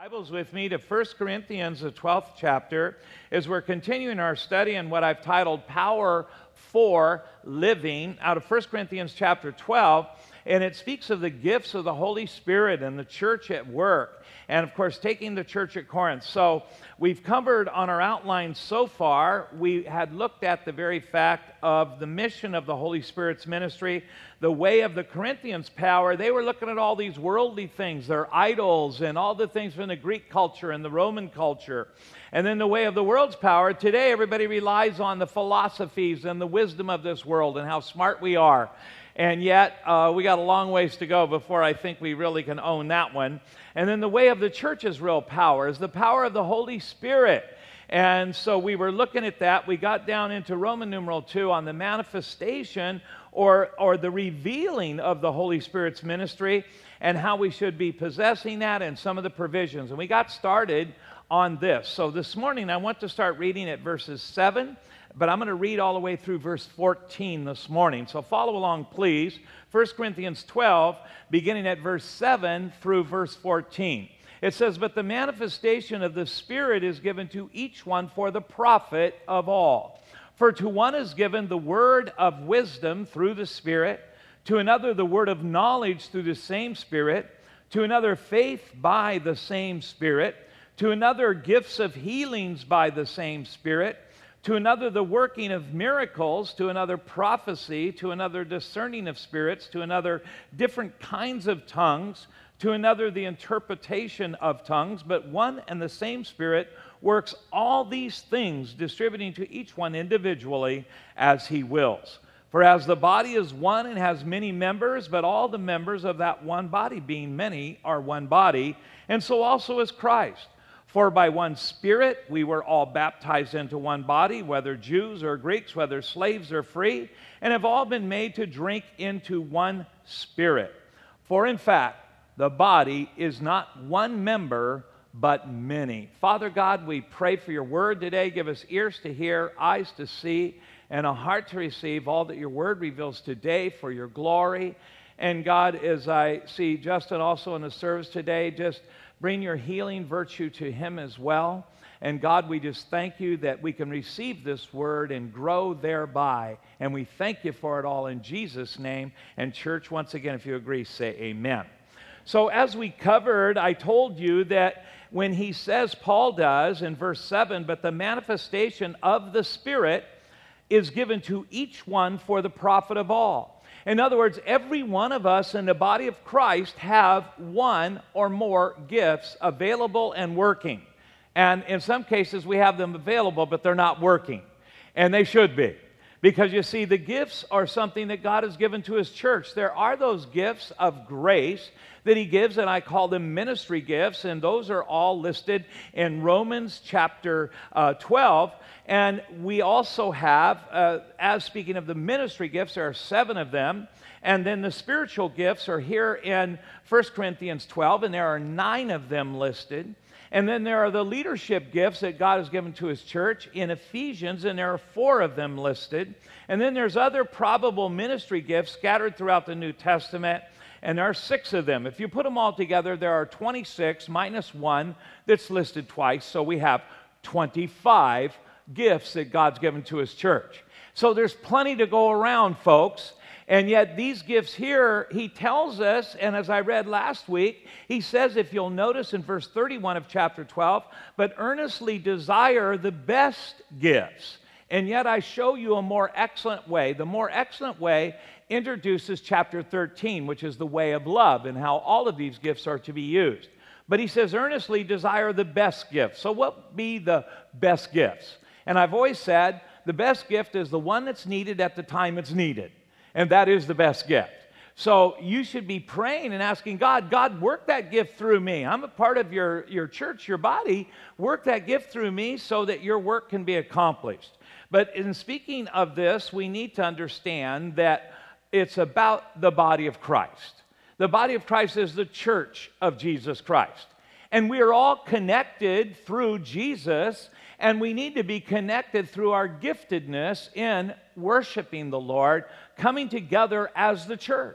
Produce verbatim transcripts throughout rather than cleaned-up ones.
Bibles with me to First Corinthians, the twelfth chapter, as we're continuing our study in what I've titled Power for Living out of First Corinthians chapter twelve, and it speaks of the gifts of the Holy Spirit and the church at work, and of course taking the church at Corinth. So we've covered on our outline so far, we had looked at the very fact of the mission of the Holy Spirit's ministry, the way of the Corinthians' power. They were looking at all these worldly things, their idols and all the things from the Greek culture and the Roman culture. And then the way of the world's power, today everybody relies on the philosophies and the wisdom of this world and how smart we are. And yet, uh, we got a long ways to go before I think we really can own that one. And then the way of the church's real power is the power of the Holy Spirit. And so we were looking at that. We got down into Roman numeral two on the manifestation or, or the revealing of the Holy Spirit's ministry and how we should be possessing that and some of the provisions. And we got started on this. So this morning I want to start reading at verses seven, but I'm going to read all the way through verse fourteen this morning. So follow along, please. First Corinthians twelve, beginning at verse seven through verse fourteen. It says, "But the manifestation of the Spirit is given to each one for the profit of all. For to one is given the word of wisdom through the Spirit, to another the word of knowledge through the same Spirit, to another faith by the same Spirit, to another gifts of healings by the same Spirit, to another the working of miracles, to another prophecy, to another discerning of spirits, to another different kinds of tongues, to another the interpretation of tongues. But one and the same Spirit works all these things, distributing to each one individually as he wills. For as the body is one and has many members, but all the members of that one body, being many, are one body, and so also is Christ. For by one Spirit we were all baptized into one body, whether Jews or Greeks, whether slaves or free, and have all been made to drink into one Spirit. For in fact, the body is not one member, but many." Father God, we pray for your word today. Give us ears to hear, eyes to see, and a heart to receive all that your word reveals today for your glory. And God, as I see Justin also in the service today, just bring your healing virtue to him as well. And God, we just thank you that we can receive this word and grow thereby. And we thank you for it all in Jesus' name. And church, once again, if you agree, say amen. So as we covered, I told you that when he says, Paul does in verse seven, "But the manifestation of the Spirit is given to each one for the profit of all." In other words, every one of us in the body of Christ have one or more gifts available and working. And in some cases, we have them available, but they're not working. And they should be. Because you see, the gifts are something that God has given to his church. There are those gifts of grace that he gives, and I call them ministry gifts, and those are all listed in Romans chapter uh, twelve. And we also have, uh, as speaking of the ministry gifts, there are seven of them. And then the spiritual gifts are here in First Corinthians twelve, and there are nine of them listed. And then there are the leadership gifts that God has given to his church in Ephesians, and there are four of them listed. And then there's other probable ministry gifts scattered throughout the New Testament, and there are six of them. If you put them all together, there are twenty-six minus one that's listed twice, so we have twenty-five gifts that God's given to his church. So there's plenty to go around, folks. And yet these gifts here, he tells us, and as I read last week, he says, if you'll notice in verse thirty-one of chapter twelve, "But earnestly desire the best gifts. And yet I show you a more excellent way." The more excellent way introduces chapter thirteen, which is the way of love and how all of these gifts are to be used. But he says, earnestly desire the best gifts. So what be the best gifts? And I've always said, the best gift is the one that's needed at the time it's needed. And that is the best gift. So you should be praying and asking God, God, work that gift through me. I'm a part of your, your church, your body. Work that gift through me so that your work can be accomplished. But in speaking of this, we need to understand that it's about the body of Christ. The body of Christ is the church of Jesus Christ. And we are all connected through Jesus, and we need to be connected through our giftedness in worshiping the Lord, coming together as the church.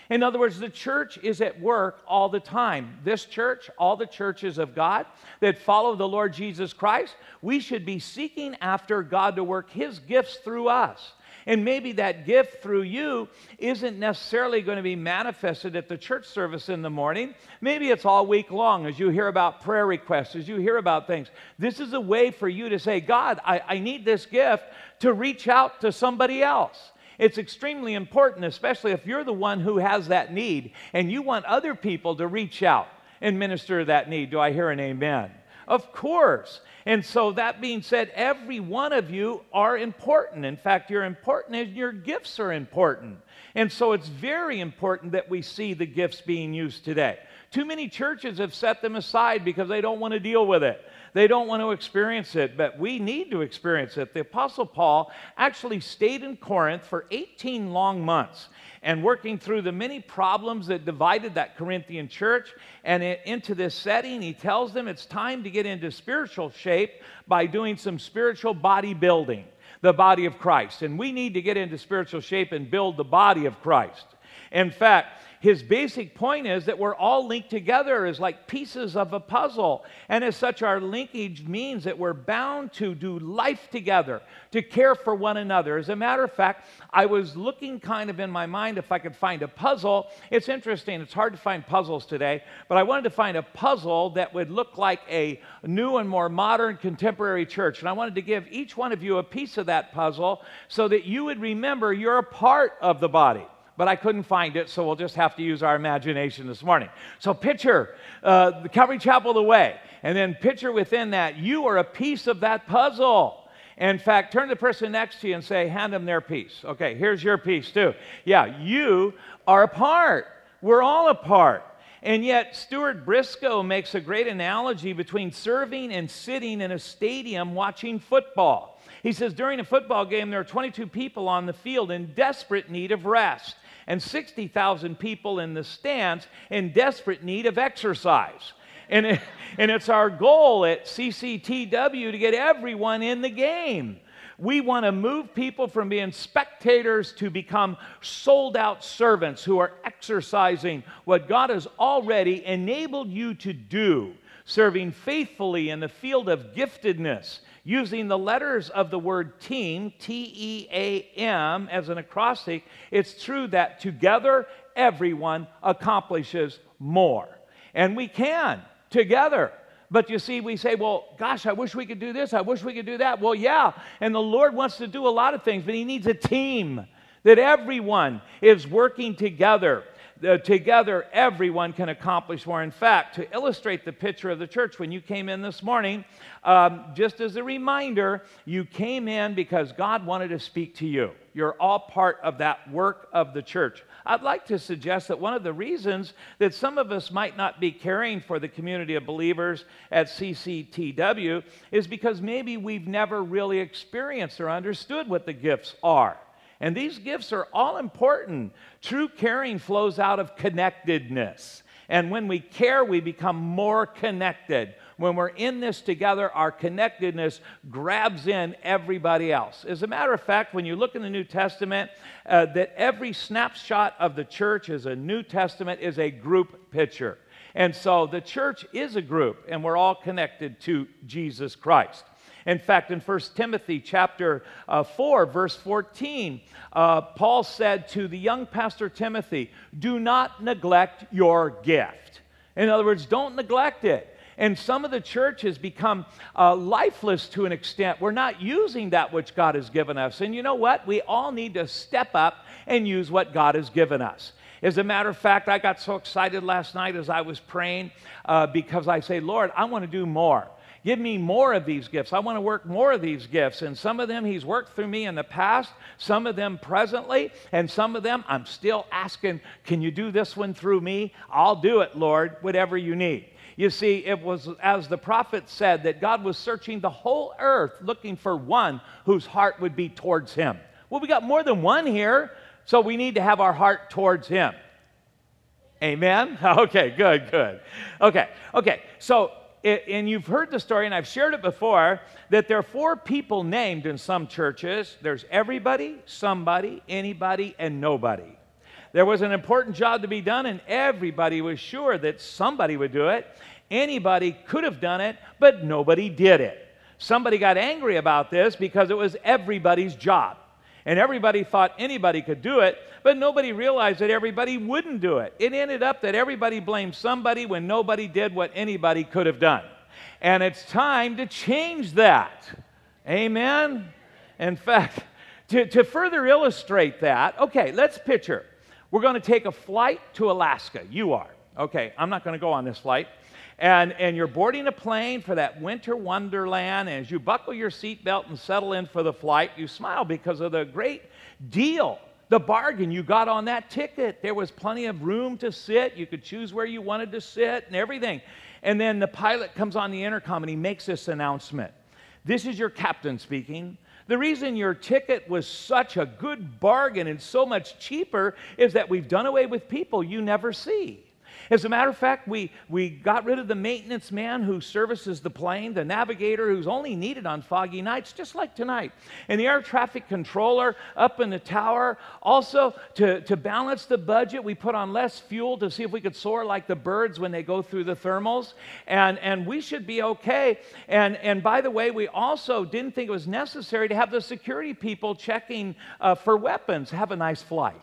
In other words, the church is at work all the time. This church, all the churches of God that follow the Lord Jesus Christ, we should be seeking after God to work His gifts through us. And maybe that gift through you isn't necessarily going to be manifested at the church service in the morning. Maybe it's all week long as you hear about prayer requests, as you hear about things. This is a way for you to say, God, I, I need this gift to reach out to somebody else. It's extremely important, especially if you're the one who has that need and you want other people to reach out and minister to that need. Do I hear an amen? Of course. And so that being said, every one of you are important. In fact, you're important and your gifts are important. And so it's very important that we see the gifts being used today. Too many churches have set them aside because they don't want to deal with it. They don't want to experience it, but we need to experience it. The Apostle Paul actually stayed in Corinth for eighteen long months and working through the many problems that divided that Corinthian church. And it, into this setting, he tells them it's time to get into spiritual shape by doing some spiritual bodybuilding, the body of Christ. And we need to get into spiritual shape and build the body of Christ. In fact, his basic point is that we're all linked together as like pieces of a puzzle. And as such, our linkage means that we're bound to do life together, to care for one another. As a matter of fact, I was looking kind of in my mind if I could find a puzzle. It's interesting. It's hard to find puzzles today. But I wanted to find a puzzle that would look like a new and more modern contemporary church. And I wanted to give each one of you a piece of that puzzle so that you would remember you're a part of the body. But I couldn't find it, so we'll just have to use our imagination this morning. So picture uh, the Calvary Chapel the way, and then picture within that, you are a piece of that puzzle. In fact, turn to the person next to you and say, hand them their piece. Okay, here's your piece too. Yeah, you are a part. We're all a part. And yet, Stuart Briscoe makes a great analogy between serving and sitting in a stadium watching football. He says, during a football game, there are twenty-two people on the field in desperate need of rest, and sixty thousand people in the stands in desperate need of exercise. And, it, and it's our goal at C C T W to get everyone in the game. We want to move people from being spectators to become sold-out servants who are exercising what God has already enabled you to do, serving faithfully in the field of giftedness, using the letters of the word team, T E A M, as an acrostic. It's true that together, everyone accomplishes more. And we can, together. But you see, we say, well, gosh, I wish we could do this. I wish we could do that. Well, yeah, and the Lord wants to do a lot of things, but He needs a team, that everyone is working together. Uh, together, everyone can accomplish more. In fact, to illustrate the picture of the church, when you came in this morning, um, just as a reminder, you came in because God wanted to speak to you. You're all part of that work of the church. I'd like to suggest that one of the reasons that some of us might not be caring for the community of believers at C C T W is because maybe we've never really experienced or understood what the gifts are. And these gifts are all important. True caring flows out of connectedness. And when we care, we become more connected. When we're in this together, our connectedness grabs in everybody else. As a matter of fact, when you look in the New Testament, uh, that every snapshot of the church is a New Testament, is a group picture. And so the church is a group, and we're all connected to Jesus Christ. In fact, in First Timothy chapter uh, four, verse fourteen, uh, Paul said to the young pastor Timothy, do not neglect your gift. In other words, don't neglect it. And some of the church has become uh, lifeless to an extent. We're not using that which God has given us. And you know what? We all need to step up and use what God has given us. As a matter of fact, I got so excited last night as I was praying uh, because I say, Lord, I want to do more. Give me more of these gifts. I want to work more of these gifts. And some of them He's worked through me in the past, some of them presently, and some of them I'm still asking, can you do this one through me? I'll do it, Lord, whatever you need. You see, it was, as the prophet said, that God was searching the whole earth looking for one whose heart would be towards Him. Well, we got more than one here, so we need to have our heart towards Him. Amen? Okay, good, good. Okay, okay, so... It, and you've heard the story, and I've shared it before, that there are four people named in some churches. There's everybody, somebody, anybody, and nobody. There was an important job to be done, and everybody was sure that somebody would do it. Anybody could have done it, but nobody did it. Somebody got angry about this because it was everybody's job. And everybody thought anybody could do it, but nobody realized that everybody wouldn't do it. It ended up that everybody blamed somebody when nobody did what anybody could have done. And it's time to change that. Amen? In fact, to, to further illustrate that, okay, let's picture. We're going to take a flight to Alaska. You are. Okay, I'm not going to go on this flight. And, and you're boarding a plane for that winter wonderland. And as you buckle your seatbelt and settle in for the flight, you smile because of the great deal, the bargain you got on that ticket. There was plenty of room to sit. You could choose where you wanted to sit and everything. And then the pilot comes on the intercom and he makes this announcement. This is your captain speaking. The reason your ticket was such a good bargain and so much cheaper is that we've done away with people you never see. As a matter of fact, we, we got rid of the maintenance man who services the plane, the navigator who's only needed on foggy nights, just like tonight, and the air traffic controller up in the tower. Also, to, to balance the budget, we put on less fuel to see if we could soar like the birds when they go through the thermals, and, and we should be okay. And, and by the way, we also didn't think it was necessary to have the security people checking uh, for weapons. Have a nice flight.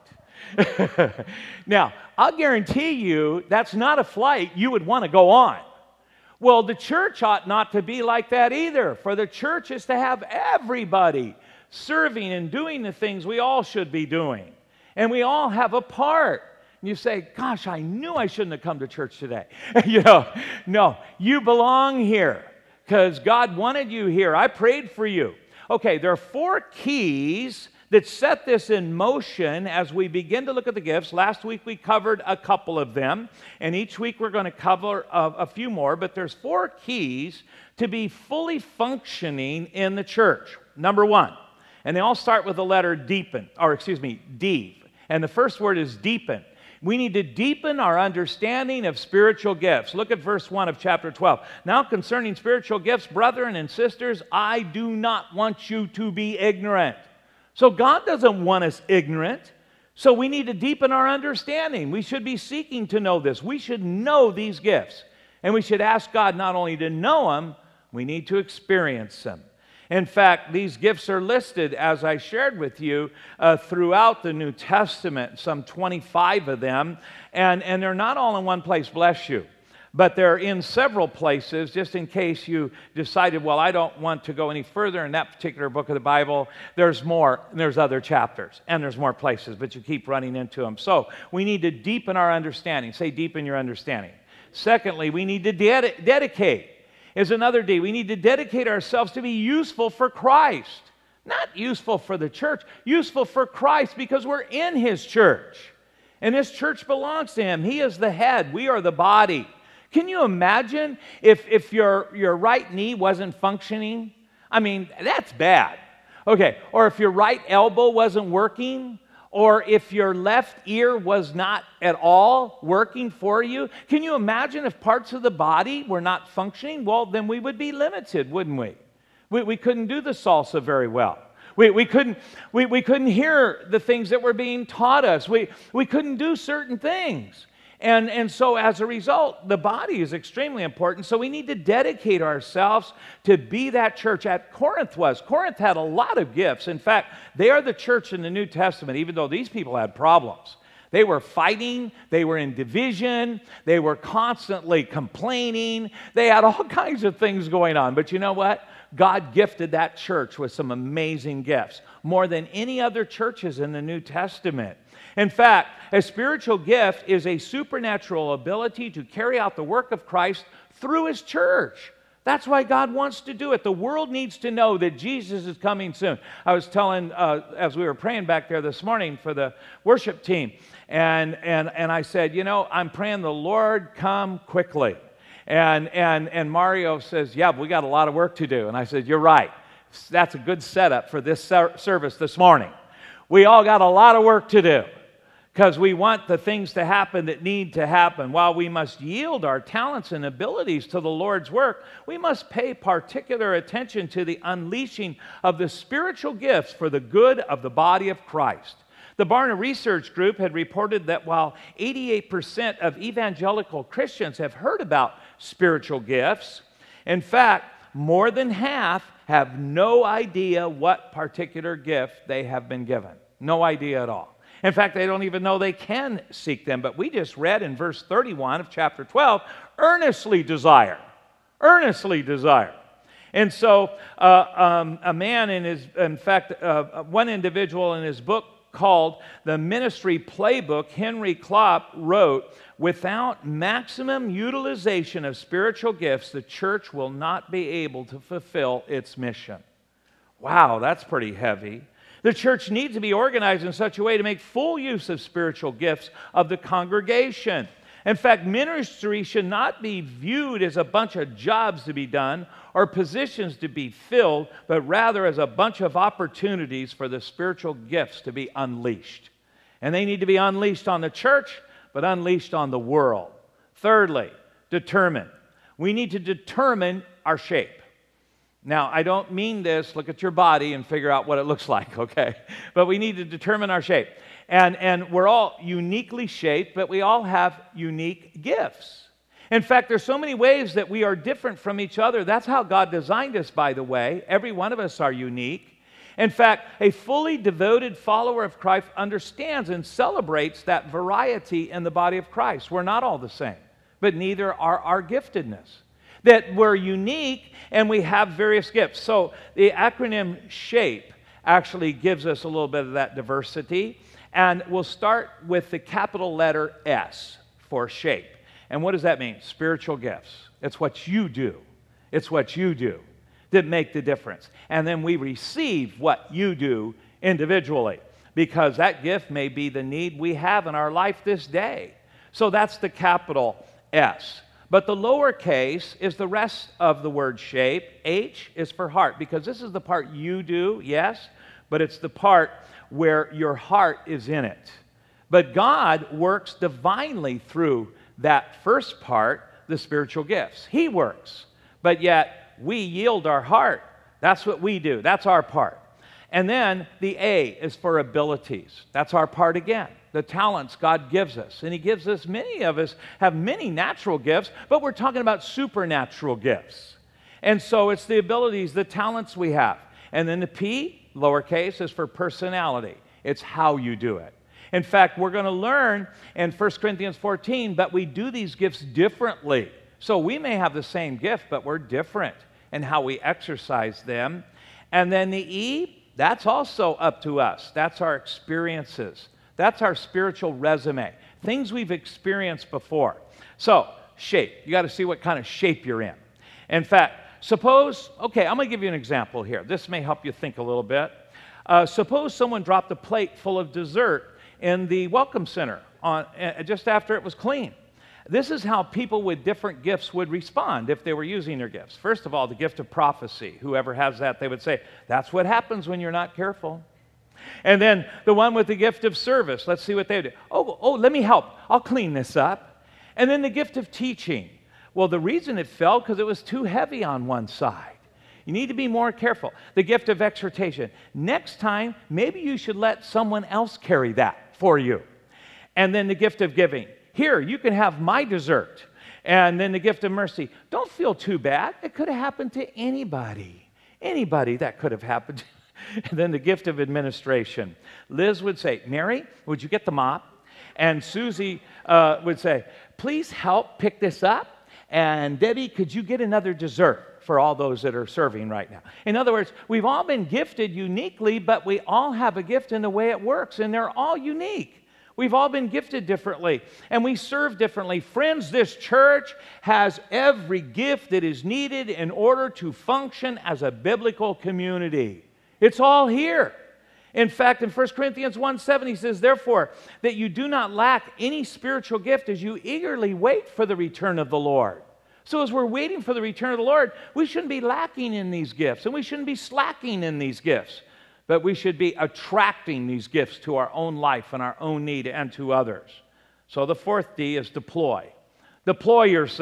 Now, I'll guarantee you that's not a flight you would want to go on. Well, the church ought not to be like that either. For the church is to have everybody serving and doing the things we all should be doing. And we all have a part. And you say, gosh, I knew I shouldn't have come to church today. You know, no, you belong here because God wanted you here. I prayed for you. Okay, there are four keys that set this in motion as we begin to look at the gifts. Last week we covered a couple of them, and each week we're going to cover a, a few more, but there's four keys to be fully functioning in the church. Number one, and they all start with the letter deepen, or excuse me, D, and the first word is deepen. We need to deepen our understanding of spiritual gifts. Look at verse one of chapter twelve. Now concerning spiritual gifts, brethren and sisters, I do not want you to be ignorant. So God doesn't want us ignorant. So we need to deepen our understanding. We should be seeking to know this. We should know these gifts. And we should ask God not only to know them, we need to experience them. In fact, these gifts are listed, as I shared with you, uh, throughout the New Testament, some twenty-five of them. And, and they're not all in one place, bless you. But they're in several places, just in case you decided, well, I don't want to go any further in that particular book of the Bible. There's more, and there's other chapters, and there's more places, but you keep running into them. So we need to deepen our understanding. Say, deepen your understanding. Secondly, we need to ded- dedicate. Is another D. We need to dedicate ourselves to be useful for Christ. Not useful for the church, useful for Christ because we're in His church. And this church belongs to Him. He is the head. We are the body. Can you imagine if, if your, your right knee wasn't functioning? I mean, that's bad. Okay, or if your right elbow wasn't working, or if your left ear was not at all working for you. Can you imagine if parts of the body were not functioning? Well, then we would be limited, wouldn't we? We, we couldn't do the salsa very well. We, we, couldn't, we, we couldn't hear the things that were being taught us. We, we couldn't do certain things. And, and so as a result, the body is extremely important. So we need to dedicate ourselves to be that church at Corinth was. Corinth had a lot of gifts. In fact, they are the church in the New Testament, even though these people had problems. They were fighting, they were in division, they were constantly complaining. They had all kinds of things going on. But you know what? God gifted that church with some amazing gifts, more than any other churches in the New Testament. In fact, a spiritual gift is a supernatural ability to carry out the work of Christ through His church. That's why God wants to do it. The world needs to know that Jesus is coming soon. I was telling, uh, as we were praying back there this morning for the worship team, and, and, and I said, you know, I'm praying the Lord come quickly. And, and, and Mario says, yeah, but we got a lot of work to do. And I said, you're right. That's a good setup for this ser- service this morning. We all got a lot of work to do, because we want the things to happen that need to happen. While we must yield our talents and abilities to the Lord's work, we must pay particular attention to the unleashing of the spiritual gifts for the good of the body of Christ. the Barna Research Group had reported that while eighty-eight percent of evangelical Christians have heard about spiritual gifts, in fact, more than half have no idea what particular gift they have been given. No idea at all. In fact, they don't even know they can seek them. But we just read in verse thirty-one of chapter twelve, earnestly desire. Earnestly desire. And so uh, um, a man in his, in fact, uh, one individual in his book called The Ministry Playbook, Henry Klopp, wrote, without maximum utilization of spiritual gifts, the church will not be able to fulfill its mission. Wow, that's pretty heavy. The church needs to be organized in such a way to make full use of spiritual gifts of the congregation. In fact, ministry should not be viewed as a bunch of jobs to be done or positions to be filled, but rather as a bunch of opportunities for the spiritual gifts to be unleashed. And they need to be unleashed on the church, but unleashed on the world. Thirdly, determine. We need to determine our shape. Now, I don't mean this, look at your body and figure out what it looks like, okay? But we need to determine our shape. And, and we're all uniquely shaped, but we all have unique gifts. In fact, there's so many ways that we are different from each other. That's how God designed us, by the way. Every one of us are unique. In fact, a fully devoted follower of Christ understands and celebrates that variety in the body of Christ. We're not all the same, but neither are our giftedness. That we're unique and we have various gifts. So the acronym SHAPE actually gives us a little bit of that diversity. And we'll start with the capital letter S for SHAPE. And what does that mean? Spiritual gifts. It's what you do. It's what you do that make the difference. And then we receive what you do individually, because that gift may be the need we have in our life this day. So that's the capital S. But the lowercase is the rest of the word SHAPE. H is for heart, because this is the part you do, yes, but it's the part where your heart is in it. But God works divinely through that first part, the spiritual gifts. He works, but yet we yield our heart. That's what we do. That's our part. And then the A is for abilities. That's our part again. The talents God gives us. And He gives us, many of us have many natural gifts, but we're talking about supernatural gifts. And so it's the abilities, the talents we have. And then the P, lowercase, is for personality. It's how you do it. In fact, we're going to learn in First Corinthians fourteen, but we do these gifts differently. So we may have the same gift, but we're different in how we exercise them. And then the E, that's also up to us. That's our experiences. That's our spiritual resume, things we've experienced before. So, shape. You got to see what kind of shape you're in. In fact, suppose, okay, I'm going to give you an example here. This may help you think a little bit. Uh, suppose someone dropped a plate full of dessert in the welcome center on, uh, just after it was clean. This is how people with different gifts would respond if they were using their gifts. First of all, the gift of prophecy. Whoever has that, they would say, that's what happens when you're not careful. And then the one with the gift of service, let's see what they do. Oh, oh, let me help. I'll clean this up. And then the gift of teaching. Well, the reason it fell because it was too heavy on one side. You need to be more careful. The gift of exhortation. Next time, maybe you should let someone else carry that for you. And then the gift of giving. Here, you can have my dessert. And then the gift of mercy. Don't feel too bad. It could have happened to anybody. Anybody that could have happened to. And then the gift of administration. Liz would say, Mary, would you get the mop? And Susie uh, would say, please help pick this up. And Debbie, could you get another dessert for all those that are serving right now? In other words, we've all been gifted uniquely, but we all have a gift in the way it works, and they're all unique. We've all been gifted differently, and we serve differently. Friends, this church has every gift that is needed in order to function as a biblical community. It's all here. In fact, in First Corinthians one seven, he says, therefore, that you do not lack any spiritual gift as you eagerly wait for the return of the Lord. So as we're waiting for the return of the Lord, we shouldn't be lacking in these gifts, and we shouldn't be slacking in these gifts, but we should be attracting these gifts to our own life and our own need and to others. So the fourth D is deploy. Deploy yourself.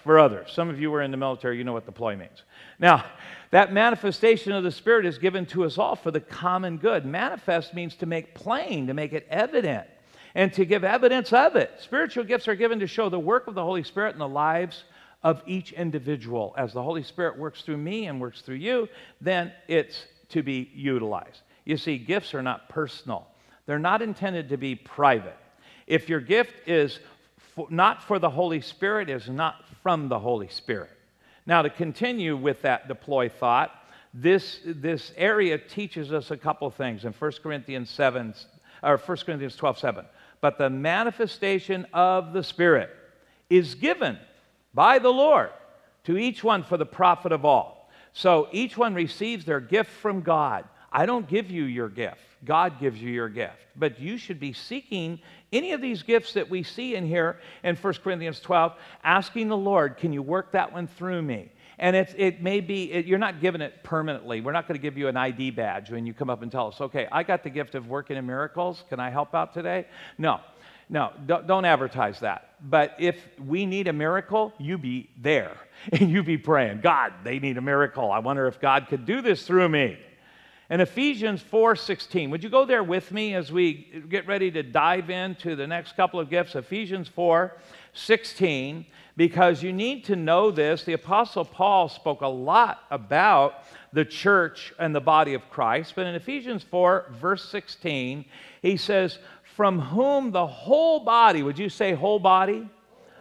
for others. Some of you were in the military, you know what deploy means. Now, that manifestation of the Spirit is given to us all for the common good. Manifest means to make plain, to make it evident, and to give evidence of it. Spiritual gifts are given to show the work of the Holy Spirit in the lives of each individual. As the Holy Spirit works through me and works through you, then it's to be utilized. You see, gifts are not personal. They're not intended to be private. If your gift is for, not for the Holy Spirit, is not from the Holy Spirit. Now, to continue with that deploy thought, this, this area teaches us a couple things in First Corinthians seven, or First Corinthians twelve seven. But the manifestation of the Spirit is given by the Lord to each one for the profit of all. So each one receives their gift from God. I don't give you your gift. God gives you your gift. But you should be seeking any of these gifts that we see in here in First Corinthians twelve, asking the Lord, can you work that one through me? And it, it may be, it, you're not given it permanently. We're not going to give you an I D badge when you come up and tell us, okay, I got the gift of working in miracles. Can I help out today? No, no, don't, don't advertise that. But if we need a miracle, you be there. And you be praying, God, they need a miracle. I wonder if God could do this through me. In Ephesians four sixteen, would you go there with me as we get ready to dive into the next couple of gifts? Ephesians four sixteen, because you need to know this. The Apostle Paul spoke a lot about the church and the body of Christ, but in Ephesians four, verse sixteen, he says, from whom the whole body, would you say whole body?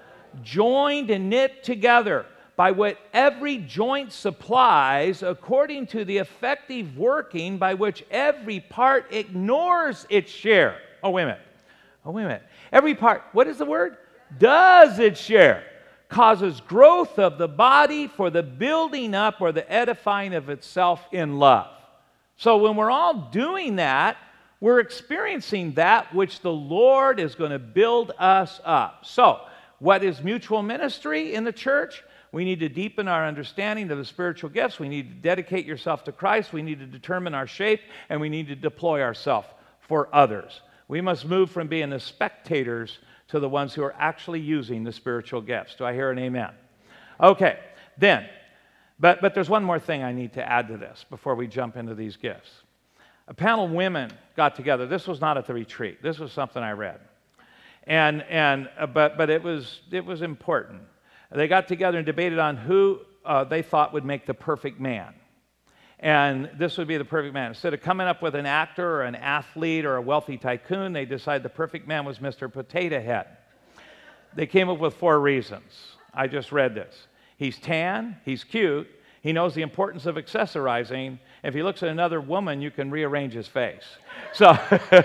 Joined and knit together by what every joint supplies, according to the effective working by which every part ignores its share. Oh, wait a minute. Oh, wait a minute. Every part, what is the word? Does its share. Causes growth of the body for the building up or the edifying of itself in love. So when we're all doing that, we're experiencing that which the Lord is going to build us up. So, what is mutual ministry in the church? We need to deepen our understanding of the spiritual gifts. We need to dedicate yourself to Christ. We need to determine our shape, and we need to deploy ourselves for others. We must move from being the spectators to the ones who are actually using the spiritual gifts. Do I hear an amen? Okay, then, but, but there's one more thing I need to add to this before we jump into these gifts. A panel of women got together. This was not at the retreat. This was something I read. And, and, uh, but, but it was, it was important. They got together and debated on who uh, they thought would make the perfect man. And this would be the perfect man. Instead of coming up with an actor or an athlete or a wealthy tycoon, they decided the perfect man was Mister Potato Head. They came up with four reasons. I just read this. He's tan, he's cute, he knows the importance of accessorizing. If he looks at another woman, you can rearrange his face. So,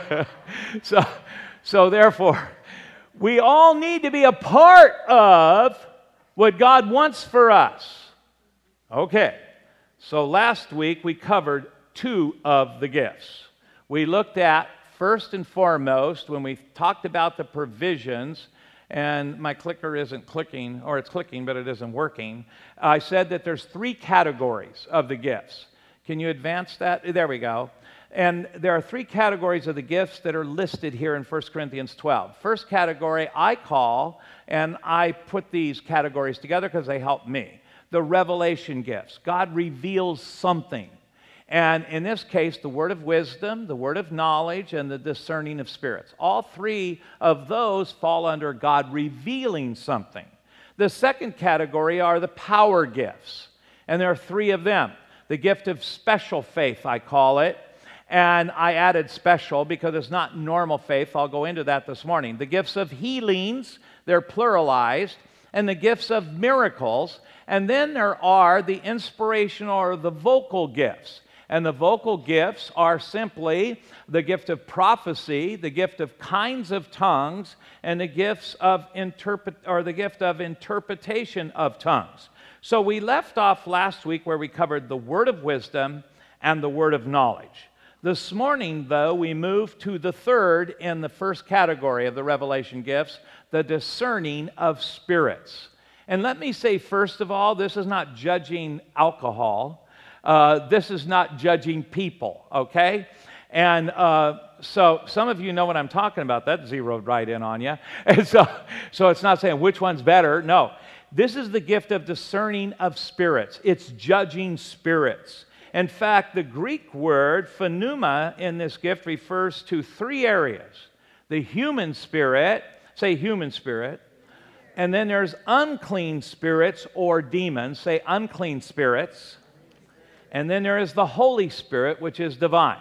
so, so therefore, we all need to be a part of what God wants for us. Okay, so last week we covered two of the gifts. We looked at, first and foremost, when we talked about the provisions, and my clicker isn't clicking, or it's clicking, but it isn't working. I said that there's three categories of the gifts. Can you advance that? There we go. And there are three categories of the gifts that are listed here in First Corinthians twelve. First category I call, and I put these categories together because they help me, the revelation gifts. God reveals something. And in this case, the word of wisdom, the word of knowledge, and the discerning of spirits. All three of those fall under God revealing something. The second category are the power gifts. And there are three of them. The gift of special faith, I call it. And I added special because it's not normal faith. I'll go into that this morning. The gifts of healings, they're pluralized. And the gifts of miracles. And then there are the inspirational or the vocal gifts. And the vocal gifts are simply the gift of prophecy, the gift of kinds of tongues, and the gifts of interpret or the gift of interpretation of tongues. So we left off last week where we covered the word of wisdom and the word of knowledge. This morning, though, we move to the third in the first category of the revelation gifts, the discerning of spirits. And let me say, first of all, this is not judging alcohol. Uh, this is not judging people, okay? And uh, so some of you know what I'm talking about. That zeroed right in on you. And so, so it's not saying which one's better. No. This is the gift of discerning of spirits. It's judging spirits. In fact, the Greek word pneuma in this gift refers to three areas. The human spirit, say human spirit, and then there's unclean spirits or demons, say unclean spirits, and then there is the Holy Spirit, which is divine.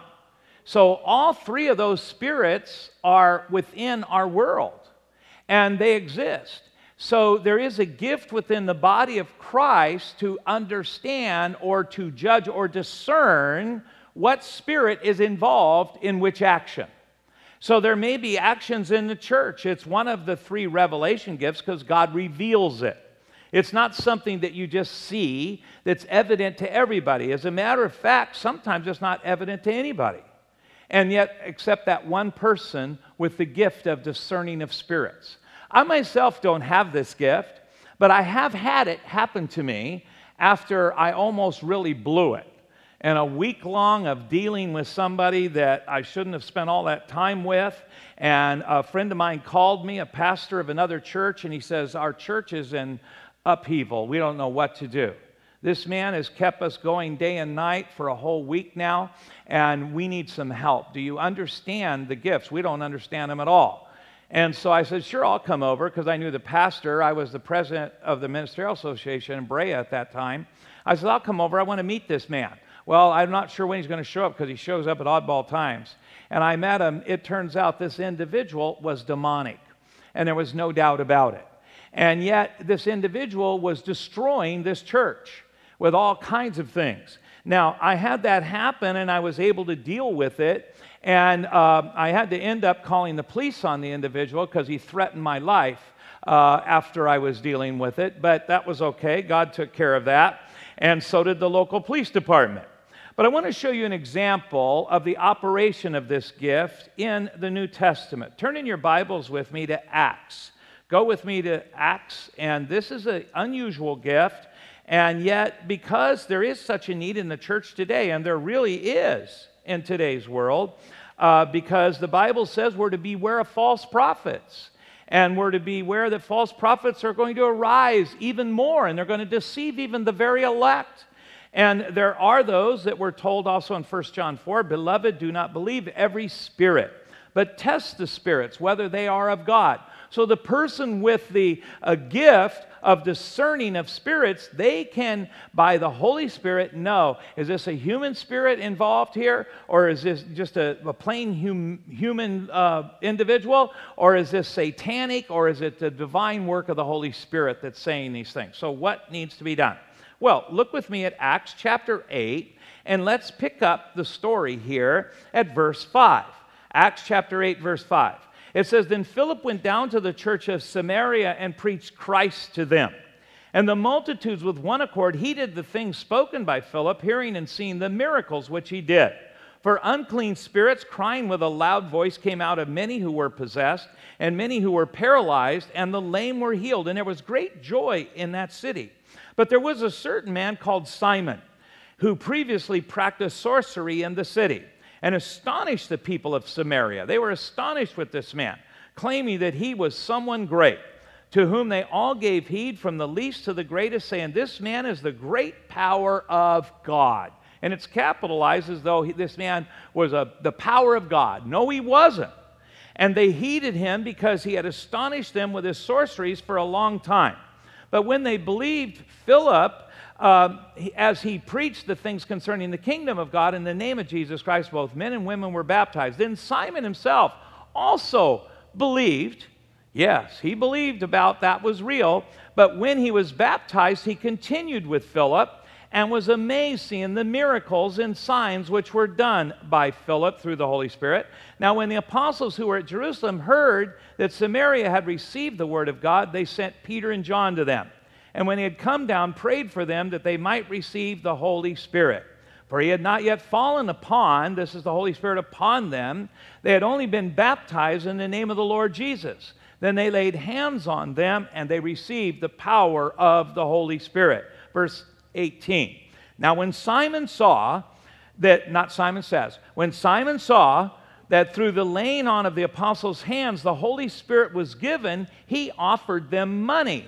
So all three of those spirits are within our world, and they exist. So there is a gift within the body of Christ to understand or to judge or discern what spirit is involved in which action. So there may be actions in the church. It's one of the three revelation gifts because God reveals it. It's not something that you just see that's evident to everybody. As a matter of fact, sometimes it's not evident to anybody. And yet, except that one person with the gift of discerning of spirits. I myself don't have this gift, but I have had it happen to me after I almost really blew it. And a week long of dealing with somebody that I shouldn't have spent all that time with. And a friend of mine called me, a pastor of another church, and he says, our church is in upheaval. We don't know what to do. This man has kept us going day and night for a whole week now, and we need some help. Do you understand the gifts? We don't understand them at all. And so I said, sure, I'll come over, because I knew the pastor. I was the president of the Ministerial Association in Brea at that time. I said, I'll come over. I want to meet this man. Well, I'm not sure when he's going to show up, because he shows up at oddball times. And I met him. It turns out this individual was demonic, and there was no doubt about it. And yet this individual was destroying this church with all kinds of things. Now, I had that happen, and I was able to deal with it. And uh, I had to end up calling the police on the individual because he threatened my life uh, after I was dealing with it. But that was okay. God took care of that. And so did the local police department. But I want to show you an example of the operation of this gift in the New Testament. Turn in your Bibles with me to Acts. Go with me to Acts. And this is an unusual gift. And yet, because there is such a need in the church today, and there really is in today's world, uh, because the Bible says we're to beware of false prophets. And we're to beware that false prophets are going to arise even more, and they're going to deceive even the very elect. And there are those that we're told also in First John four, beloved, do not believe every spirit, but test the spirits, whether they are of God. So the person with the uh, gift of discerning of spirits, they can, by the Holy Spirit, know, is this a human spirit involved here? Or is this just a, a plain hum, human uh, individual? Or is this satanic? Or is it the divine work of the Holy Spirit that's saying these things? So what needs to be done? Well, look with me at Acts chapter eight, and let's pick up the story here at verse five. Acts chapter eight, verse five. It says, then Philip went down to the church of Samaria and preached Christ to them. And the multitudes with one accord heeded the things spoken by Philip, hearing and seeing the miracles which he did. For unclean spirits, crying with a loud voice, came out of many who were possessed, and many who were paralyzed, and the lame were healed. And there was great joy in that city. But there was a certain man called Simon, who previously practiced sorcery in the city, and astonished the people of Samaria. They were astonished with this man, claiming that he was someone great, to whom they all gave heed from the least to the greatest, saying, this man is the great power of God. And it's capitalized as though he, this man was a, the power of God. No, he wasn't. And they heeded him because he had astonished them with his sorceries for a long time. But when they believed Philip, Um, he, as he preached the things concerning the kingdom of God in the name of Jesus Christ, both men and women were baptized. Then Simon himself also believed. Yes, he believed about that was real. But when he was baptized, he continued with Philip and was amazed seeing the miracles and signs which were done by Philip through the Holy Spirit. Now when the apostles who were at Jerusalem heard that Samaria had received the word of God, they sent Peter and John to them. And when he had come down, prayed for them that they might receive the Holy Spirit. For he had not yet fallen upon, this is the Holy Spirit upon them. They had only been baptized in the name of the Lord Jesus. Then they laid hands on them, and they received the power of the Holy Spirit. Verse eighteen. Now when Simon saw that, not Simon says, when Simon saw that through the laying on of the apostles' hands the Holy Spirit was given, he offered them money,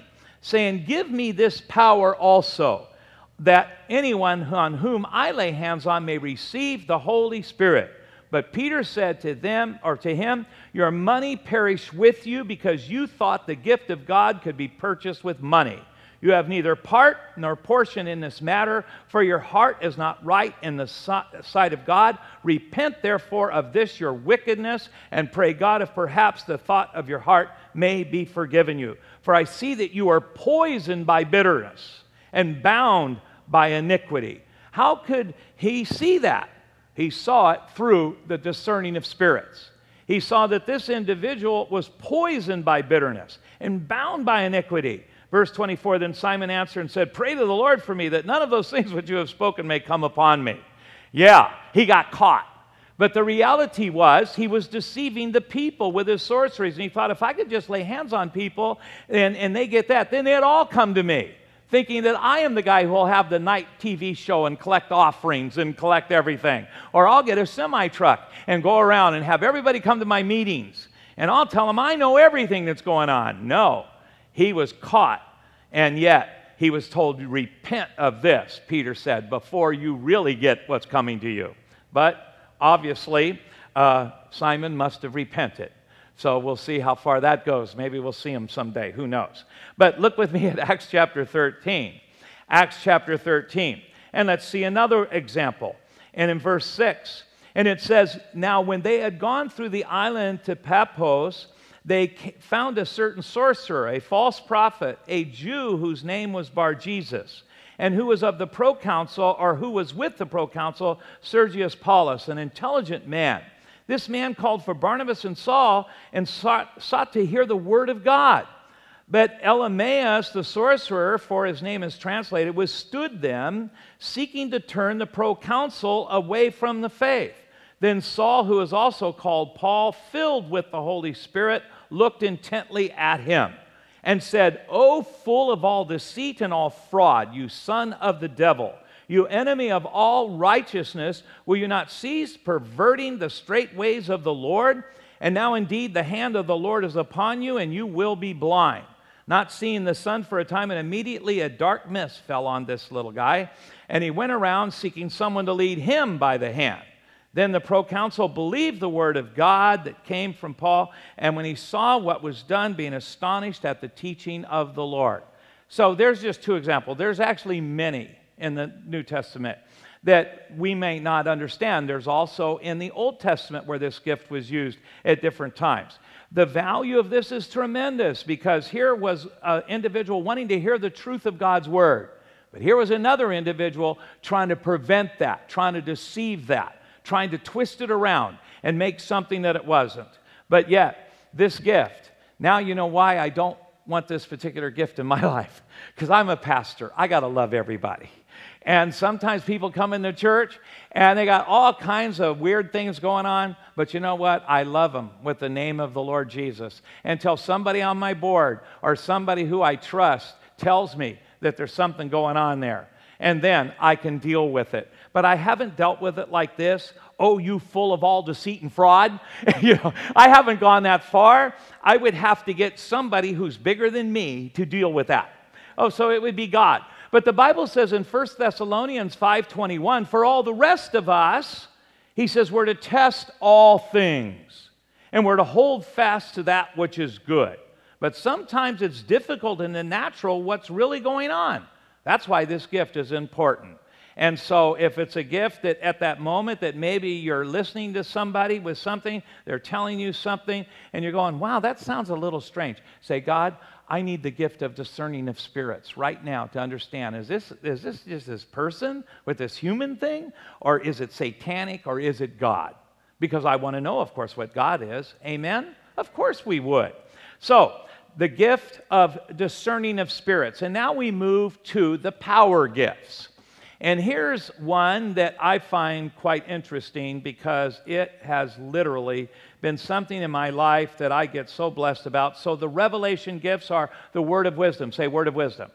saying, give me this power also, that anyone on whom I lay hands on may receive the Holy Spirit. But Peter said to them, or to him, your money perish with you, because you thought the gift of God could be purchased with money. You have neither part nor portion in this matter, for your heart is not right in the sight of God. Repent therefore of this your wickedness, and pray God if perhaps the thought of your heart may be forgiven you. For I see that you are poisoned by bitterness and bound by iniquity. How could he see that? He saw it through the discerning of spirits. He saw that this individual was poisoned by bitterness and bound by iniquity. Verse twenty-four, then Simon answered and said, pray to the Lord for me, that none of those things which you have spoken may come upon me. Yeah, he got caught. But the reality was he was deceiving the people with his sorceries. And he thought, if I could just lay hands on people and, and they get that, then they'd all come to me, thinking that I am the guy who will have the night T V show and collect offerings and collect everything. Or I'll get a semi-truck and go around and have everybody come to my meetings. And I'll tell them I know everything that's going on. No, he was caught, and yet he was told to repent of this, Peter said, before you really get what's coming to you. But obviously, uh, Simon must have repented. So we'll see how far that goes. Maybe we'll see him someday. Who knows? But look with me at Acts chapter thirteen. Acts chapter thirteen. And let's see another example. And in verse six, and it says, now when they had gone through the island to Paphos, they found a certain sorcerer, a false prophet, a Jew whose name was Bar-Jesus, and who was of the proconsul, or who was with the proconsul, Sergius Paulus, an intelligent man. This man called for Barnabas and Saul and sought, sought to hear the word of God. But Elymas, the sorcerer, for his name is translated, withstood them, seeking to turn the proconsul away from the faith. Then Saul, who is also called Paul, filled with the Holy Spirit, looked intently at him and said, O full of all deceit and all fraud, you son of the devil, you enemy of all righteousness, will you not cease perverting the straight ways of the Lord? And now indeed the hand of the Lord is upon you, and you will be blind, not seeing the sun for a time. And immediately a dark mist fell on this little guy, and he went around seeking someone to lead him by the hand. Then the proconsul believed the word of God that came from Paul, and when he saw what was done, being astonished at the teaching of the Lord. So there's just two examples. There's actually many in the New Testament that we may not understand. There's also in the Old Testament where this gift was used at different times. The value of this is tremendous, because here was an individual wanting to hear the truth of God's word. But here was another individual trying to prevent that, trying to deceive that, trying to twist it around and make something that it wasn't. But yet, this gift, now you know why I don't want this particular gift in my life. Because I'm a pastor. I got to love everybody. And sometimes people come into church and they got all kinds of weird things going on. But you know what? I love them with the name of the Lord Jesus. Until somebody on my board or somebody who I trust tells me that there's something going on there. And then I can deal with it. But I haven't dealt with it like this. Oh, you full of all deceit and fraud. You know, I haven't gone that far. I would have to get somebody who's bigger than me to deal with that. Oh, so it would be God. But the Bible says in First Thessalonians five twenty-one, for all the rest of us, he says, we're to test all things. And we're to hold fast to that which is good. But sometimes it's difficult in the natural what's really going on. That's why this gift is important. And so if it's a gift that at that moment that maybe you're listening to somebody with something, they're telling you something, and you're going, wow, that sounds a little strange. Say, God, I need the gift of discerning of spirits right now to understand, is this, is this just this person with this human thing, or is it satanic, or is it God? Because I want to know, of course, what God is. Amen? Of course we would. So, the gift of discerning of spirits. And now we move to the power gifts. And here's one that I find quite interesting, because it has literally been something in my life that I get so blessed about. So the revelation gifts are the word of wisdom. Say word of wisdom.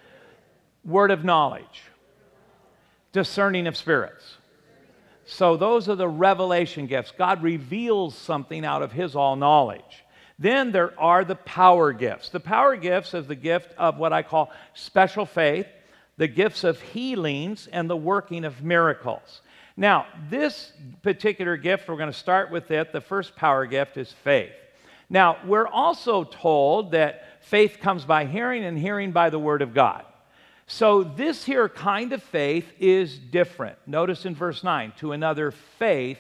Word of knowledge. Discerning of spirits. So those are the revelation gifts. God reveals something out of his all knowledge. Then there are the power gifts. The power gifts is the gift of what I call special faith, the gifts of healings, and the working of miracles. Now, this particular gift, we're going to start with it. The first power gift is faith. Now, we're also told that faith comes by hearing, and hearing by the Word of God. So this here kind of faith is different. Notice in verse nine, to another faith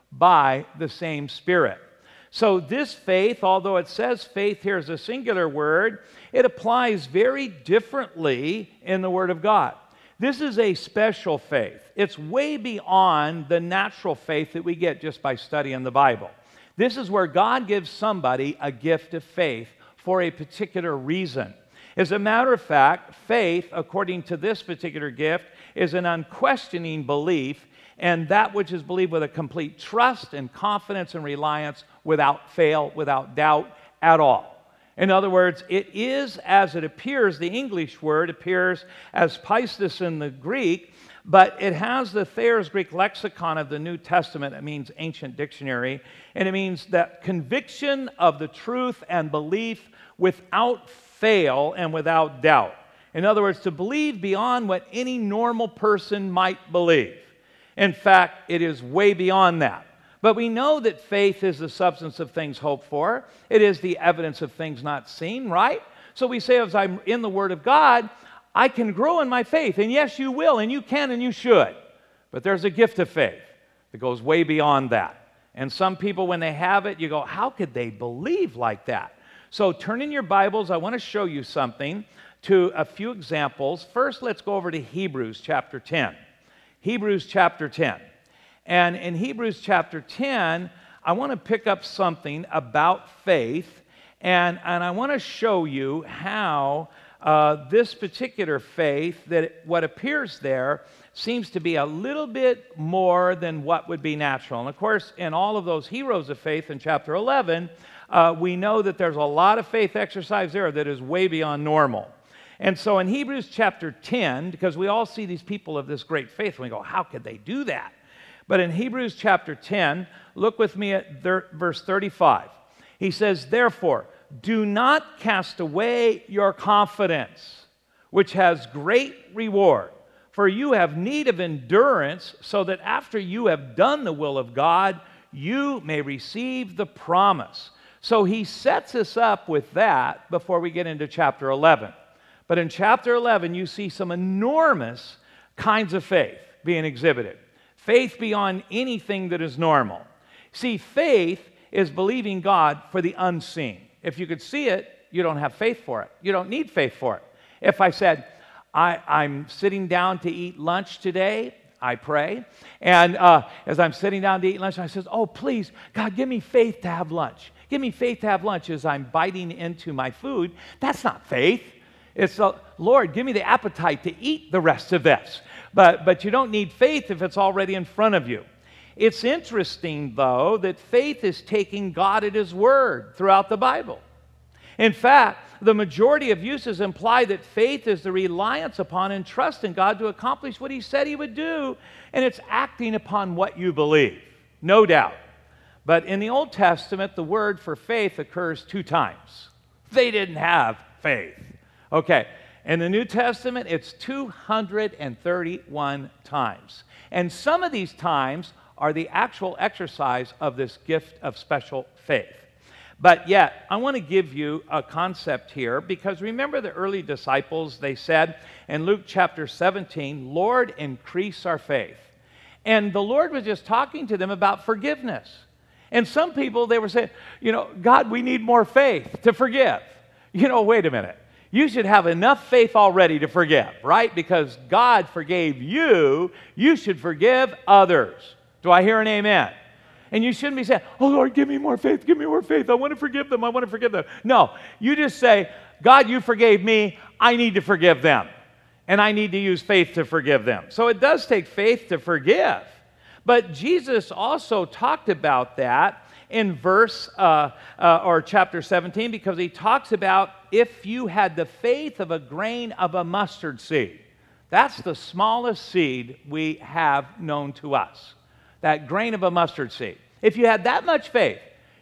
by the same Spirit. So this faith, although it says faith here is a singular word, it applies very differently in the Word of God. This is a special faith. It's way beyond the natural faith that we get just by studying the Bible. This is where God gives somebody a gift of faith for a particular reason. As a matter of fact, faith, according to this particular gift, is an unquestioning belief, and that which is believed with a complete trust and confidence and reliance without fail, without doubt at all. In other words, it is as it appears. The English word appears as pistis in the Greek, but it has the Thayer's Greek lexicon of the New Testament. It means ancient dictionary, and it means that conviction of the truth and belief without fail and without doubt. In other words, to believe beyond what any normal person might believe. In fact, it is way beyond that. But we know that faith is the substance of things hoped for. It is the evidence of things not seen, right? So we say, as I'm in the Word of God, I can grow in my faith. And yes, you will, and you can, and you should. But there's a gift of faith that goes way beyond that. And some people, when they have it, you go, how could they believe like that? So turn in your Bibles. I want to show you something, to a few examples. First, let's go over to Hebrews chapter ten. Hebrews chapter ten. And in Hebrews chapter ten, I want to pick up something about faith, and, and I want to show you how uh, this particular faith, that what appears there, seems to be a little bit more than what would be natural. And of course, in all of those heroes of faith in chapter eleven, uh, we know that there's a lot of faith exercise there that is way beyond normal. And so in Hebrews chapter ten, because we all see these people of this great faith, and we go, how could they do that? But in Hebrews chapter ten, look with me at verse thirty-five. He says, therefore, do not cast away your confidence, which has great reward. For you have need of endurance, so that after you have done the will of God, you may receive the promise. So he sets us up with that before we get into chapter eleven. But in chapter eleven, you see some enormous kinds of faith being exhibited. Faith beyond anything that is normal. See, faith is believing God for the unseen. If you could see it, you don't have faith for it. You don't need faith for it. If I said, I, I'm sitting down to eat lunch today, I pray, and uh, as I'm sitting down to eat lunch, I says, oh, please, God, give me faith to have lunch. Give me faith to have lunch as I'm biting into my food. That's not faith. It's, uh, Lord, give me the appetite to eat the rest of this. But, but you don't need faith if it's already in front of you. It's interesting, though, that faith is taking God at His word throughout the Bible. In fact, the majority of uses imply that faith is the reliance upon and trust in God to accomplish what He said He would do, and it's acting upon what you believe, no doubt. But in the Old Testament, the word for faith occurs two times. They didn't have faith. Okay, in the New Testament, it's two hundred thirty-one times. And some of these times are the actual exercise of this gift of special faith. But yet, I want to give you a concept here, because remember the early disciples, they said in Luke chapter seventeen, Lord, increase our faith. And the Lord was just talking to them about forgiveness. And some people, they were saying, you know, God, we need more faith to forgive. You know, wait a minute. You should have enough faith already to forgive, right? Because God forgave you, you should forgive others. Do I hear an amen? And you shouldn't be saying, oh, Lord, give me more faith, give me more faith. I want to forgive them, I want to forgive them. No, you just say, God, you forgave me, I need to forgive them. And I need to use faith to forgive them. So it does take faith to forgive. But Jesus also talked about that in verse uh, uh, or chapter seventeen, because he talks about if you had the faith of a grain of a mustard seed. That's the smallest seed we have known to us. That grain of a mustard seed. If you had that much faith,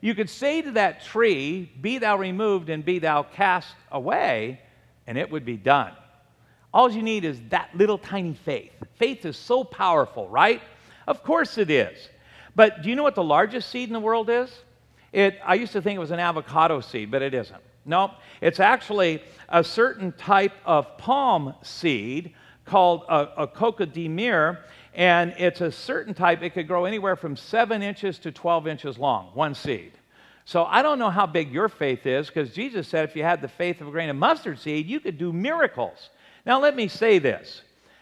You could say to that tree, be thou removed and be thou cast away, and it would be done. All you need is that little tiny faith. Faith is so powerful, right? Of course it is. But do you know what the largest seed in the world is? It, I used to think it was an avocado seed, but it isn't. No, it's actually a certain type of palm seed called a, a coca de mir, and it's a certain type. It could grow anywhere from seven inches to twelve inches long, one seed. So I don't know how big your faith is, because Jesus said if you had the faith of a grain of mustard seed, you could do miracles. Now let me say this.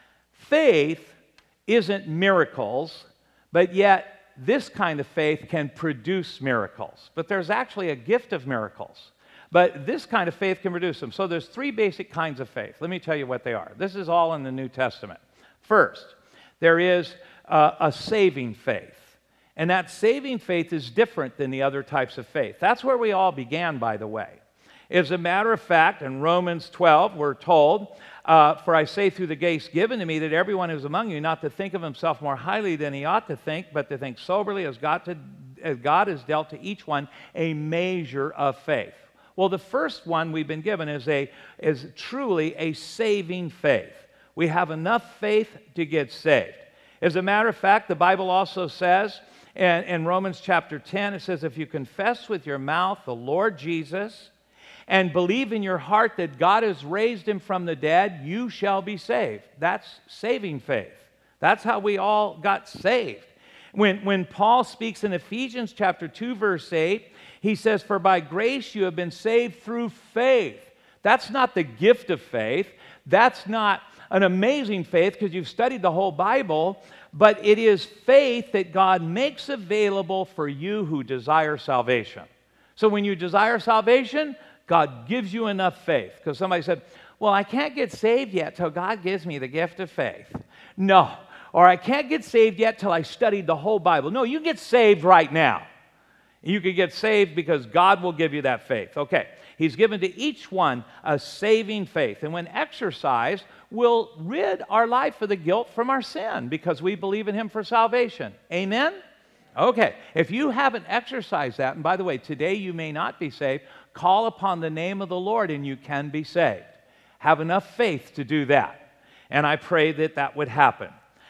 Faith isn't miracles, but yet this kind of faith can produce miracles. But there's actually a gift of miracles. But this kind of faith can produce them. So there's three basic kinds of faith. Let me tell you what they are. This is all in the New Testament. First, there is uh, a saving faith. And that saving faith is different than the other types of faith. That's where we all began, by the way. As a matter of fact, in Romans twelve, we're told, uh, for I say through the grace given to me that everyone who is among you not to think of himself more highly than he ought to think, but to think soberly as God, to, as God has dealt to each one a measure of faith. Well, the first one we've been given is, a, is truly a saving faith. We have enough faith to get saved. As a matter of fact, the Bible also says, in, in Romans chapter ten, it says, if you confess with your mouth the Lord Jesus and believe in your heart that God has raised him from the dead, you shall be saved. That's saving faith. That's how we all got saved. When, when Paul speaks in Ephesians chapter two, verse eight, he says, for by grace you have been saved through faith. That's not the gift of faith. That's not an amazing faith because you've studied the whole Bible, but it is faith that God makes available for you who desire salvation. So when you desire salvation, God gives you enough faith. Because somebody said, well, I can't get saved yet till God gives me the gift of faith. No. Or I can't get saved yet till I studied the whole Bible. No, you get saved right now. You can get saved because God will give you that faith. Okay, he's given to each one a saving faith. And when exercised, will rid our life of the guilt from our sin because we believe in him for salvation. Amen? Okay, if you haven't exercised that, and by the way, today you may not be saved, call upon the name of the Lord and you can be saved. Have enough faith to do that. And I pray that that would happen.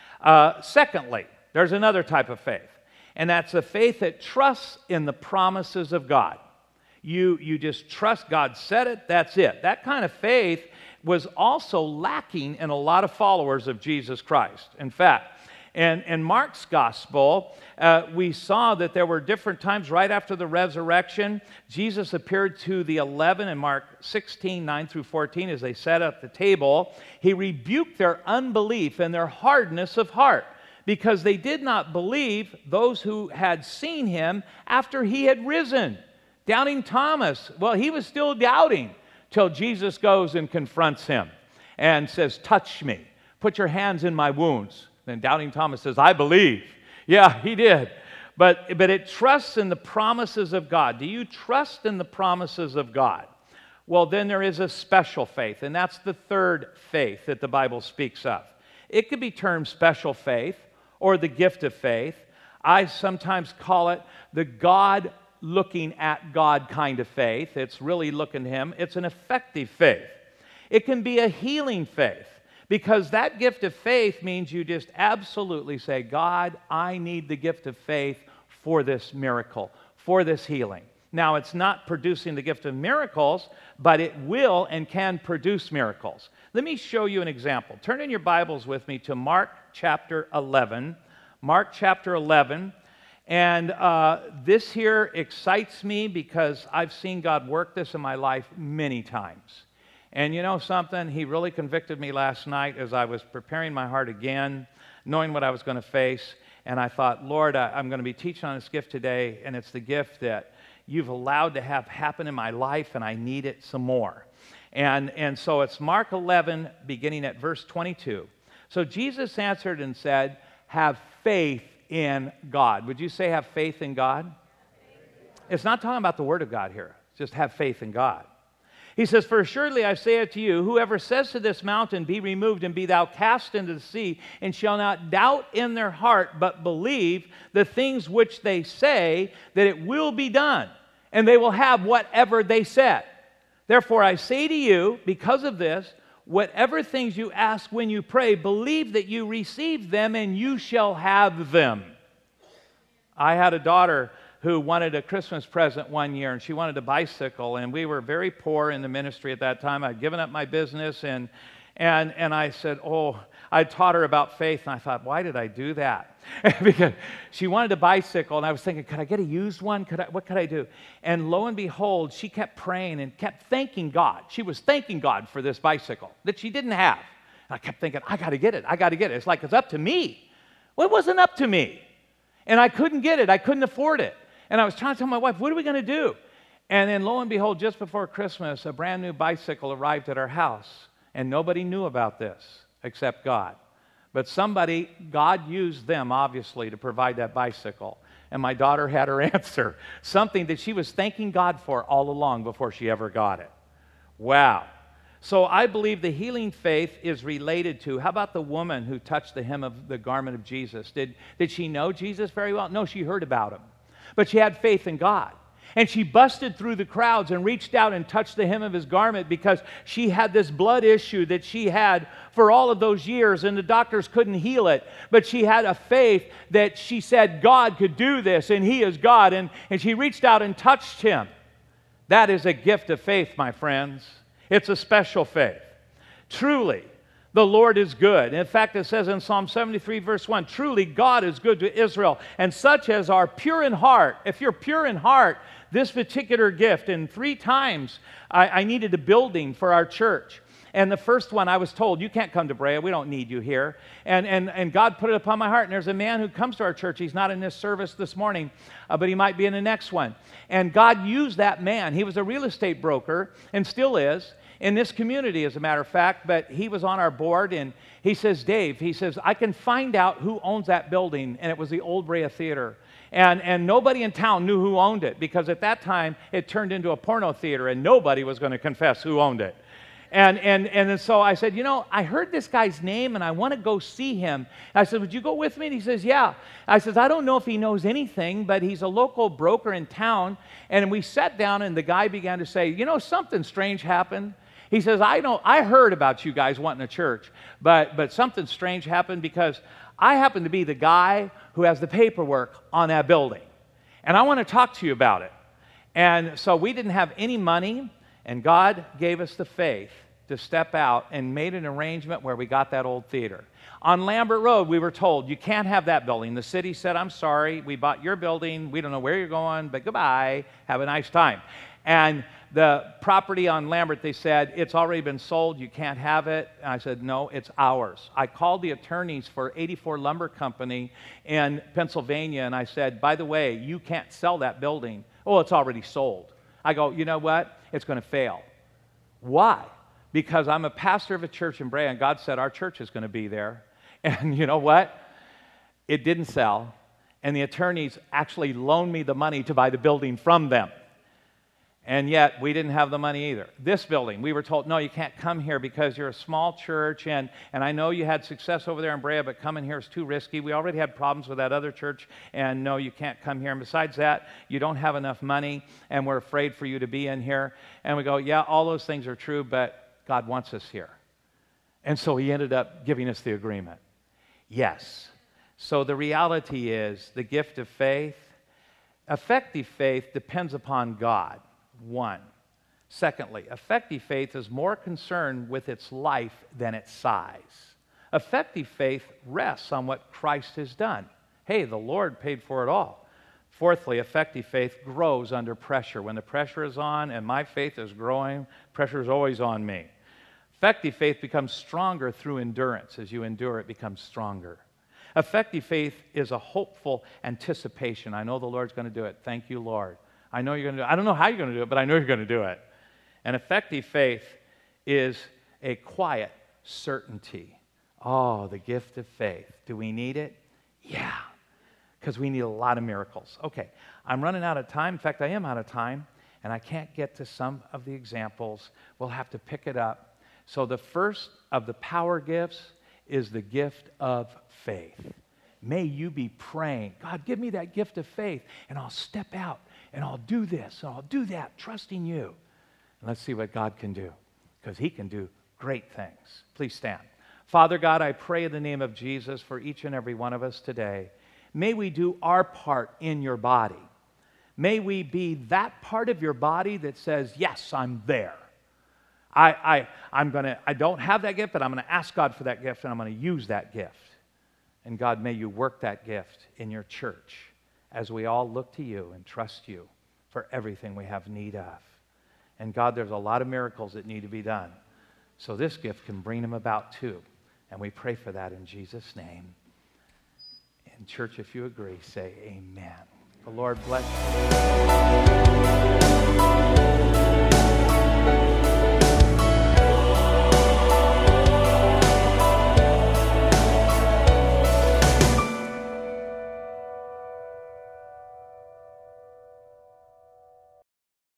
Uh, secondly, there's another type of faith. And that's a faith that trusts in the promises of God. You, you just trust God said it, that's it. That kind of faith was also lacking in a lot of followers of Jesus Christ. In fact, in, in Mark's gospel, uh, we saw that there were different times right after the resurrection. Jesus appeared to the eleven in Mark sixteen, nine through fourteen as they sat at the table. He rebuked their unbelief and their hardness of heart, because they did not believe those who had seen him after he had risen. Doubting Thomas, well, he was still doubting till Jesus goes and confronts him and says, touch me, put your hands in my wounds. Then doubting Thomas says, I believe. Yeah, he did. But, but it trusts in the promises of God. Do you trust in the promises of God? Well, then there is a special faith, and that's the third faith that the Bible speaks of. It could be termed special faith or the gift of faith. I sometimes call it the God looking at God kind of faith. It's really looking to him. It's an effective faith. It can be a healing faith, because that gift of faith means you just absolutely say, God, I need the gift of faith for this miracle, for this healing. Now, it's not producing the gift of miracles, but it will and can produce miracles. Let me show you an example. Turn in your Bibles with me to Mark chapter eleven. Mark chapter eleven. And uh, this here excites me because I've seen God work this in my life many times. And you know something? He really convicted me last night as I was preparing my heart again, knowing what I was going to face. And I thought, Lord, I, I'm going to be teaching on this gift today, and it's the gift that you've allowed to have happen in my life, and I need it some more. And, and so it's Mark eleven, beginning at verse twenty-two. So Jesus answered and said, have faith in God. Would you say have faith in God? It's not talking about the Word of God here. Just have faith in God. He says, "For assuredly I say unto you, whoever says to this mountain, be removed and be thou cast into the sea, and shall not doubt in their heart, but believe the things which they say, that it will be done, and they will have whatever they said. Therefore I say to you, because of this, whatever things you ask when you pray, believe that you receive them, and you shall have them." I had a daughter who wanted a Christmas present one year, and she wanted a bicycle, and we were very poor in the ministry at that time. I'd given up my business, and and and I said, oh, I taught her about faith, and I thought, why did I do that? Because she wanted a bicycle, and I was thinking, could I get a used one? Could I, what could I do? And lo and behold, she kept praying and kept thanking God. She was thanking God for this bicycle that she didn't have. And I kept thinking, I got to get it. I got to get it. It's like it's up to me. Well, it wasn't up to me. And I couldn't get it. I couldn't afford it. And I was trying to tell my wife, what are we going to do? And then lo and behold, just before Christmas, a brand new bicycle arrived at our house. And nobody knew about this except God. But somebody, God used them, obviously, to provide that bicycle. And my daughter had her answer. Something that she was thanking God for all along before she ever got it. Wow. So I believe the healing faith is related to, how about the woman who touched the hem of the garment of Jesus? Did, did she know Jesus very well? No, she heard about him. But she had faith in God. And she busted through the crowds and reached out and touched the hem of his garment because she had this blood issue that she had for all of those years, and the doctors couldn't heal it. But she had a faith that she said God could do this, and he is God. And, and she reached out and touched him. That is a gift of faith, my friends. It's a special faith. Truly, the Lord is good. In fact, it says in Psalm seventy-three, verse one, truly God is good to Israel, and such as are pure in heart. If you're pure in heart, this particular gift, and three times I, I needed a building for our church. And the first one I was told, you can't come to Brea, we don't need you here. And, and, and God put it upon my heart. And there's a man who comes to our church. He's not in this service this morning, uh, but he might be in the next one. And God used that man. He was a real estate broker, and still is, in this community, as a matter of fact, but he was on our board, and he says, Dave, he says, I can find out who owns that building, and it was the Old Brea Theater. And, and nobody in town knew who owned it, because at that time, it turned into a porno theater, and nobody was going to confess who owned it. And, and, and so I said, you know, I heard this guy's name, and I want to go see him. And I said, would you go with me? And he says, yeah. I says, I don't know if he knows anything, but he's a local broker in town. And we sat down, and the guy began to say, you know, something strange happened. He says, I know, I heard about you guys wanting a church, but, but something strange happened because I happen to be the guy who has the paperwork on that building. And I want to talk to you about it. And so we didn't have any money, and God gave us the faith to step out and made an arrangement where we got that old theater. On Lambert Road, we were told, you can't have that building. The city said, I'm sorry, we bought your building, we don't know where you're going, but goodbye, have a nice time. And the property on Lambert, they said, it's already been sold, you can't have it. And I said, no, it's ours. I called the attorneys for eighty-four Lumber Company in Pennsylvania, and I said, by the way, you can't sell that building. Oh, it's already sold. I go, you know what? It's going to fail. Why? Because I'm a pastor of a church in Brea, and God said our church is going to be there. And you know what? It didn't sell, and the attorneys actually loaned me the money to buy the building from them. And yet, we didn't have the money either. This building, we were told, no, you can't come here because you're a small church, and, and I know you had success over there in Brea, but coming here is too risky. We already had problems with that other church, and no, you can't come here. And besides that, you don't have enough money, and we're afraid for you to be in here. And we go, yeah, all those things are true, but God wants us here. And so he ended up giving us the agreement. Yes. So the reality is the gift of faith, effective faith depends upon God. One. Secondly, effective faith is more concerned with its life than its size. Effective faith rests on what Christ has done. Hey, the Lord paid for it all. Fourthly, effective faith grows under pressure. When the pressure is on and my faith is growing, pressure is always on me. Effective faith becomes stronger through endurance. As you endure, it becomes stronger. Effective faith is a hopeful anticipation. I know the Lord's going to do it. Thank you, Lord. I know you're going to do it. I don't know how you're going to do it, but I know you're going to do it. And effective faith is a quiet certainty. Oh, the gift of faith. Do we need it? Yeah, because we need a lot of miracles. Okay, I'm running out of time. In fact, I am out of time. And I can't get to some of the examples. We'll have to pick it up. So the first of the power gifts is the gift of faith. May you be praying, God, give me that gift of faith, and I'll step out, and I'll do this, and I'll do that, trusting you. And let's see what God can do, because he can do great things. Please stand. Father God, I pray in the name of Jesus for each and every one of us today. May we do our part in your body. May we be that part of your body that says, yes, I'm there. I, I, I'm gonna, I don't have that gift, but I'm going to ask God for that gift, and I'm going to use that gift. And God, may you work that gift in your church as we all look to you and trust you for everything we have need of. And God, there's a lot of miracles that need to be done. So this gift can bring them about too. And we pray for that in Jesus' name. And church, if you agree, say amen. The Lord bless you.